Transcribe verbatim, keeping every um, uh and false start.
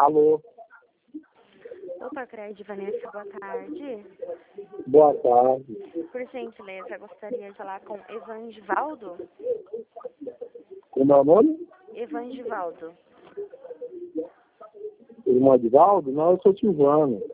Alô? Doutor Cred Vanessa, boa tarde. Boa tarde. Por gentileza, gostaria de falar com Evangivaldo? Como é o nome? Evangivaldo. Irmão Edvaldo? Não, eu sou Silvano.